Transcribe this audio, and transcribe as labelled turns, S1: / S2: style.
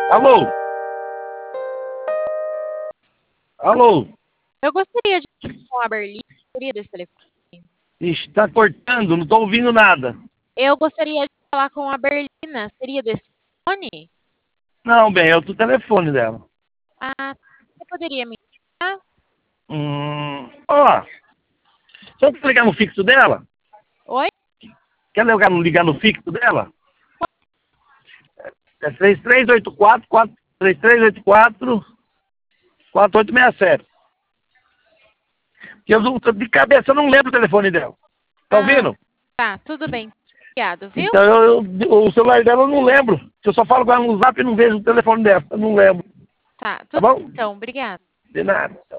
S1: Alô? Alô?
S2: Eu gostaria de falar com a Berlim. Gostaria desse telefone.
S1: Ixi, tá cortando, não tô ouvindo nada.
S2: Eu gostaria de falar com a Berlina. Seria desse telefone?
S1: Não, bem, é outro telefone dela.
S2: Ah, você poderia me indicar?
S1: Ó, só pra ligar no fixo dela?
S2: Oi?
S1: Quer ligar no fixo dela? É 3384-4867. De cabeça eu não lembro o telefone dela. Tá
S2: Ah,
S1: ouvindo?
S2: tá. Tudo bem. Obrigado, viu?
S1: Então o celular dela eu não lembro. Eu só falo com ela no zap e não vejo o telefone dela. Eu não lembro.
S2: Tá.
S1: Tá
S2: Tudo
S1: bom?
S2: bem, então. Obrigada.
S1: De nada.